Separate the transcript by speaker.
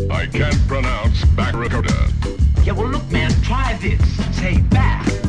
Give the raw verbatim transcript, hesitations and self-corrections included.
Speaker 1: I can't pronounce Bakrakota.
Speaker 2: Yeah, well, look, man, try this. Say back.